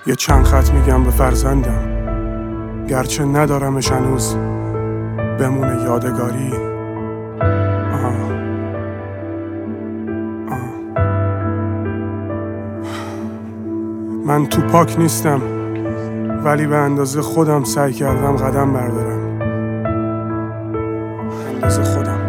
یه چند خط میگم به فرزندم، گرچه ندارمش هنوز، بمونه یادگاری. من تو پاک نیستم، ولی به اندازه خودم سعی کردم قدم بردارم. اندازه خودم.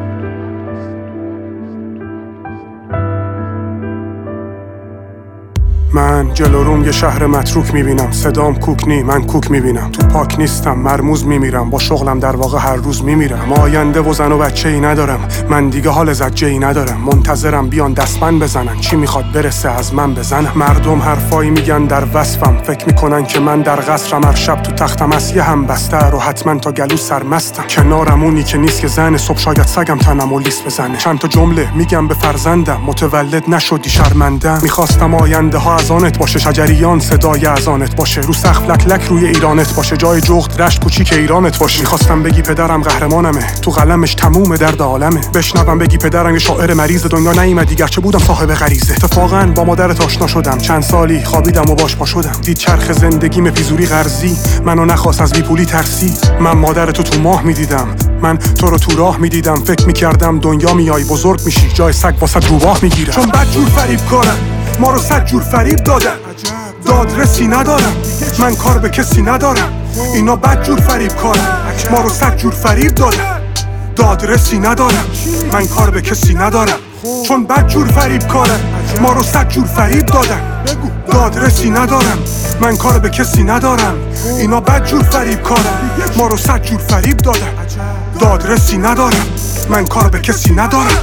من جلو روم یه شهر متروک میبینم، صدام کوکنی، من کوک میبینم. تو پاک نیستم، مرموز میمیرم، با شغلم در واقع هر روز میمیرم. آینده و زن و بچه ای ندارم، من دیگه حال زجه ای ندارم. منتظرم بیان دستمن بزنن، چی میخواد برسه از من بزنم. مردم حرفایی میگن در وصفم، فکر میکنن که من در قصرم، هر شب تو تختم از یه هم بسته رو حتما تا گلو سرمستم. کنارم اونی که نیست که زن، صبح شاید سگم تنم و لیس بزنه. چند تا جمله میگم به فرزندم، متولد نشدی شرمندم. میخواستم آینده ها از آنت باشه، شجریان صدای از آنت باشه، رو سقف لک لک روی ایرانت باشه، جای جغد رشت کوچیک ایرانت باشه. میخواستم بگی پدرم قهرمانمه، تو قلمش تموم درد عالمه. بشنوم بگی پدرم یه شاعر مریض، دنیا نیومدی گرچه بودم صاحب غریزه. اتفاقا با مادرت آشنا شدم، چند سالی خوابیدم و باش پا شدم. دید چرخ زندگیم پیزوری قرضی، منو نخواست از بیپولی ترسید. من مادرتو تو ماه میدیدم، من تو رو تو راه میدیدم. فکر میکردم دنیا میای بزرگ میشی، جای سگ واسه روباه میگیرم. چون بدجور فریب کنن، ما رو 100 جور فریب دادن. دادرسی ندارم، من کار به کسی ندارم. اینا بدجور فریب کنن، ما رو 100 جور فریب دادن. دادرسی ندارم، من کار به کسی ندارم. چون بدجور فریب کنن، ما رو 100 جور فریب دادن. دادرسی ندارم، من کار به کسی ندارم. اینا بدجور فریب کنن، ما رو 100 جور فریب دادن. دادرسی ندارم، من کار به کسی ندارم.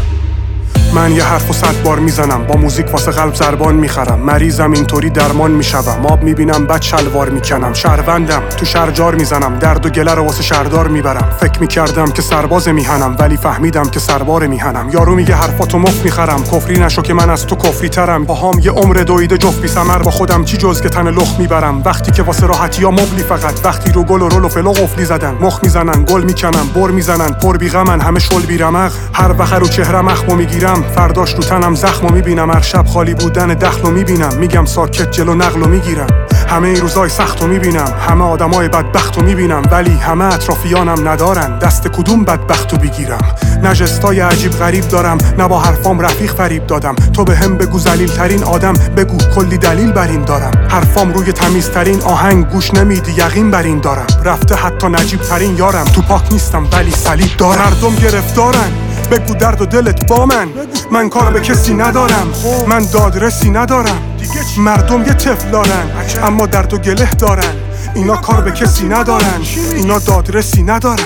من یه حرفو 100 بار میزنم، با موزیک واسه قلب زربان میخرم. مریضم اینطوری درمان میشوم، آب میبینم بعد شلوار میکنم. شهروندم تو شرجار میزنم، درد و گله رو واسه شهردار میبرم. فکر میکردم که سرباز میهنم، ولی فهمیدم که سربار میهنم. یارو میگه حرفاتو مفت میخرم، کفری نشو که من از تو کفری ترم. باهام یه عمر دویده جفت بی ثمر، با خودم چی جز که تن لخت میبرم. وقتی که واسه راحتیا مبلی فقط، وقتی رو گل و رول و فلو قفلی زدن. مخ میزنن، گل میکنن، بر میزنن، پر بی غمن، همه شل بی رمق. هر وقت رو چهرم اخمو میگیرم، فرداش رو تنم زخمو میبینم. هر شب خالی بودن دخلو میبینم، میگم ساکت جلو نقلو میگیرم. همه این روزای سختو میبینم، همه آدمای بدبختو میبینم، ولی همه اطرافیانم ندارن دست کدوم بدبختو بگیرم. نه جستای عجیب غریب دارم، نه با حرفام رفیق فریب دادم. تو به هم بگو ذلیل ترین آدم، بگو کلی دلیل بر این دارم. حرفام روی تمیزترین آهنگ، گوش نمیدی یقین بر این دارم. رفته حتی نجیب ترین یارم، تو پاک نیستم ولی صلیب دارم. مردم گرفتارن، بگو درد و دلت با من کار به کسی ندارم، من دادرسی ندارم. مردم یه طفل دارن، اما درد و گله دارن. اینا کار به کسی ندارن، اینا دادرسی ندارن.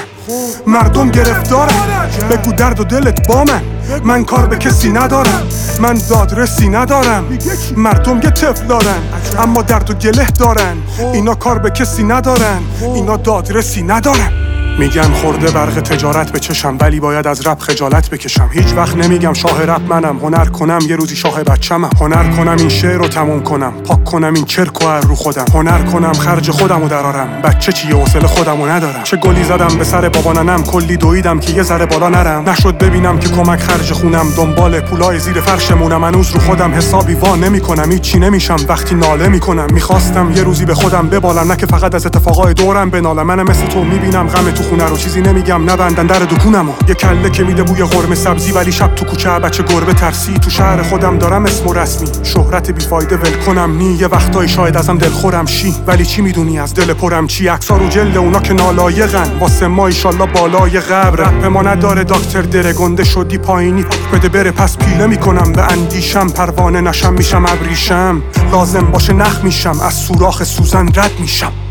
مردم گرفتارن، بگو درد و دلت با من کار به کسی ندارم، من دادرسی ندارم. مردم یه طفل دارن، اما درد و گله دارن. اینا کار به کسی ندارن، اینا دادرسی ندارن. میگن خورده برق تجارت به چشم، ولی باید از رپ خجالت بکشم. هیچ وقت نمیگم شاه رپ منم، هنر کنم یه روزی شاه بچمم. هنر کنم این شعر رو تموم کنم، پاک کنم این چرک و رو خودم. هنر کنم خرج خودم رو درارم، بچه چیه حوصله خودم رو ندارم. چه گلی زدم به سر بابا ننم، کلی دویدم که یه ذره بالا نرم. نشد ببینم که کمک خرج خونم، دنبال پولای زیر فرشمونم. هنوز رو خودم حسابی وا نمیکنم، هیچی نمیشم وقتی ناله میکنم. میخواستم یه روزی به خودم ببالم، نه که فقط از اتفاقای دورم بنالم. منم مثل تو میبینم غم تو خونه رو، چیزی نمیگم نبندن در دکونمو. یه کله که میده بوی قرمه سبزی، ولی شب تو کوچه بچه گربه ترسی. تو شهر خودم دارم اسم و رسمی، شهرت بیفایده ول کنم نی. یه وقتایی شاید ازم دلخورم شی، ولی چی میدونی از دل پرم چی؟ عکسا رو جلد اونا که نالایقن، واسه ما ایشالله بالای قبر. رپ ما نداره دکتر دره، گنده شدی پایینی بده بره، پس پیله میکنم به اندیشم. پروانه نشم میشم ابریشم، لازم باشه نخ میشم، از سوراخ سوزن رد میشم.